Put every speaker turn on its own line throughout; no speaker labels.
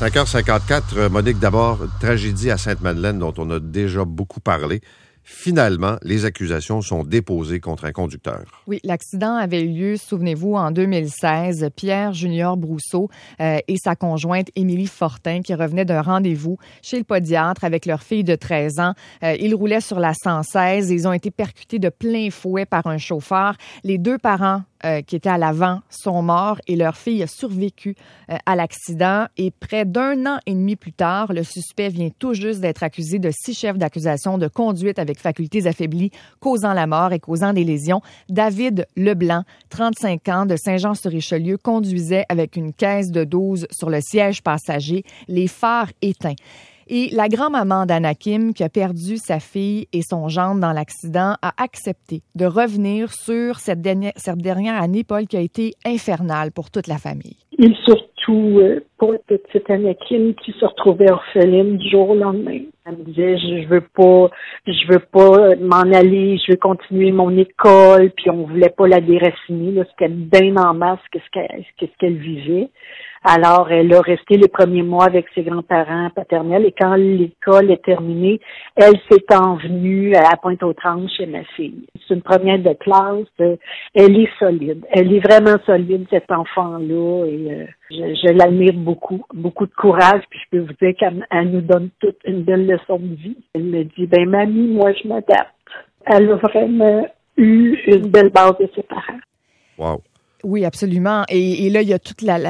5h54, Monique, d'abord, tragédie à Sainte-Madeleine dont on a déjà beaucoup parlé. Finalement, les accusations sont déposées contre un conducteur.
Oui, l'accident avait eu lieu, souvenez-vous, en 2016. Pierre Junior Brousseau et sa conjointe Émilie Fortin qui revenaient d'un rendez-vous chez le podiatre avec leur fille de 13 ans. Ils roulaient sur la 116 et ils ont été percutés de plein fouet par un chauffeur. Les deux parents qui étaient à l'avant sont morts et leur fille a survécu à l'accident. Et près d'1 an et demi plus tard, le suspect vient tout juste d'être accusé de 6 chefs d'accusation de conduite avec facultés affaiblies, causant la mort et causant des lésions. David Leblanc, 35 ans, de Saint-Jean-sur-Richelieu, conduisait avec une caisse de 12 sur le siège passager, les phares éteints. Et la grand-maman d'Anakim, qui a perdu sa fille et son gendre dans l'accident, a accepté de revenir sur cette dernière année, Paul, qui a été infernale pour toute la famille.
Et surtout pour la petite Anakim qui se retrouvait orpheline du jour au lendemain. Elle me disait, je veux pas m'en aller, je veux continuer mon école, puis on voulait pas la déraciner, là, c'était bien en masse qu'est-ce qu'elle vivait. Alors, elle a resté les premiers mois avec ses grands-parents paternels et quand l'école est terminée, elle s'est envenue à Pointe-aux-Trembles chez ma fille. C'est une première de classe. Elle est solide. Elle est vraiment solide, cet enfant-là, et je l'admire beaucoup. Beaucoup de courage, puis je peux vous dire qu'elle nous donne toute une belle leçon de vie. Elle me dit, mamie, moi, je m'adapte. Elle a vraiment eu une belle base de ses parents.
Wow.
Oui, absolument. Et là, il y a toute la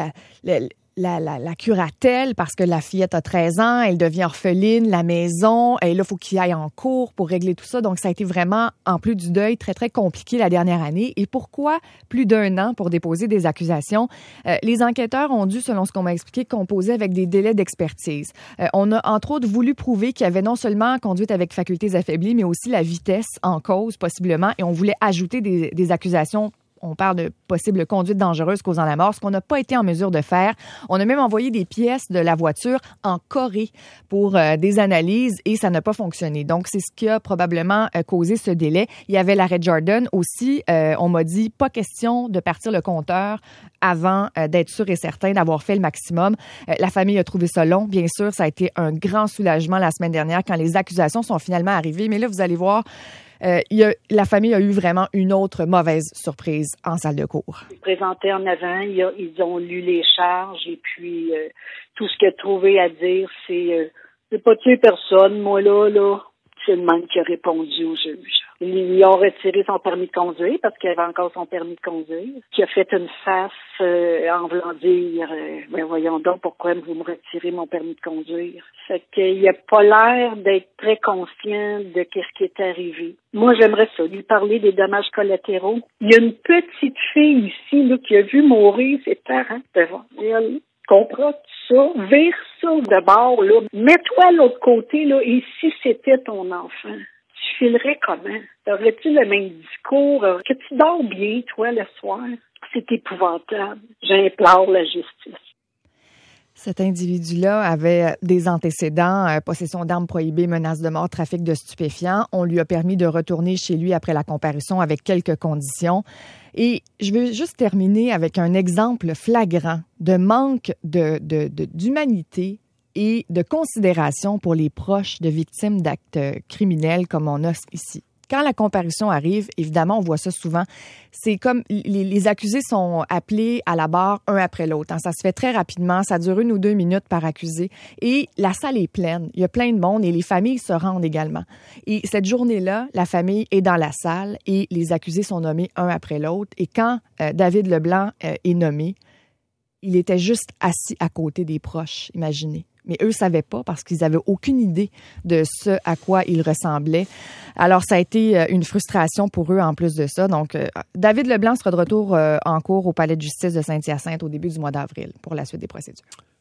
curatelle parce que la fillette a 13 ans, elle devient orpheline, la maison, et là, il faut qu'il aille en cours pour régler tout ça. Donc, ça a été vraiment, en plus du deuil, très, très compliqué la dernière année. Et pourquoi plus d'1 an pour déposer des accusations? Les enquêteurs ont dû, selon ce qu'on m'a expliqué, composer avec des délais d'expertise. On a, entre autres, voulu prouver qu'il y avait non seulement conduite avec facultés affaiblies, mais aussi la vitesse en cause, possiblement, et on voulait ajouter des accusations. On parle de possible conduite dangereuse causant la mort, ce qu'on n'a pas été en mesure de faire. On a même envoyé des pièces de la voiture en Corée pour des analyses et ça n'a pas fonctionné. Donc, c'est ce qui a probablement causé ce délai. Il y avait l'arrêt Jordan aussi. On m'a dit, pas question de partir le compteur avant d'être sûr et certain d'avoir fait le maximum. La famille a trouvé ça long. Bien sûr, ça a été un grand soulagement la semaine dernière quand les accusations sont finalement arrivées. Mais là, vous allez voir, la famille a eu vraiment une autre mauvaise surprise en salle de cours.
Ils présentaient en avant, ils ont lu les charges et puis tout ce qu'il a trouvé à dire, c'est pas tuer personne, moi là, c'est le même qui a répondu au juge. Ils ont retiré son permis de conduire parce qu'il avait encore son permis de conduire, qui a fait une face en voulant dire voyons donc pourquoi vous me retirez mon permis de conduire. Fait qu'il a pas l'air d'être très conscient de ce qui est arrivé. Moi, j'aimerais ça, lui parler des dommages collatéraux. Il y a une petite fille ici là, qui a vu mourir ses parents devant elle. Comprends ça? Vire ça de bord, là. Mets-toi à l'autre côté, là, et si c'était ton enfant? Tu filerais comment? Aurais-tu le même discours? Que tu dors bien, toi, le soir? C'est épouvantable. J'implore la justice.
Cet individu-là avait des antécédents, possession d'armes prohibées, menaces de mort, trafic de stupéfiants. On lui a permis de retourner chez lui après la comparution avec quelques conditions. Et je veux juste terminer avec un exemple flagrant de manque d'humanité et de considération pour les proches de victimes d'actes criminels comme on a ici. Quand la comparution arrive, évidemment, on voit ça souvent, c'est comme les accusés sont appelés à la barre un après l'autre. Ça se fait très rapidement, ça dure 1 ou 2 minutes par accusé et la salle est pleine. Il y a plein de monde et les familles se rendent également. Et cette journée-là, la famille est dans la salle et les accusés sont nommés un après l'autre. Et quand David Leblanc est nommé, il était juste assis à côté des proches, imaginez. Mais eux ne savaient pas parce qu'ils n'avaient aucune idée de ce à quoi il ressemblait. Alors, ça a été une frustration pour eux en plus de ça. Donc, David Leblanc sera de retour en cours au Palais de justice de Saint-Hyacinthe au début du mois d'avril pour la suite des procédures.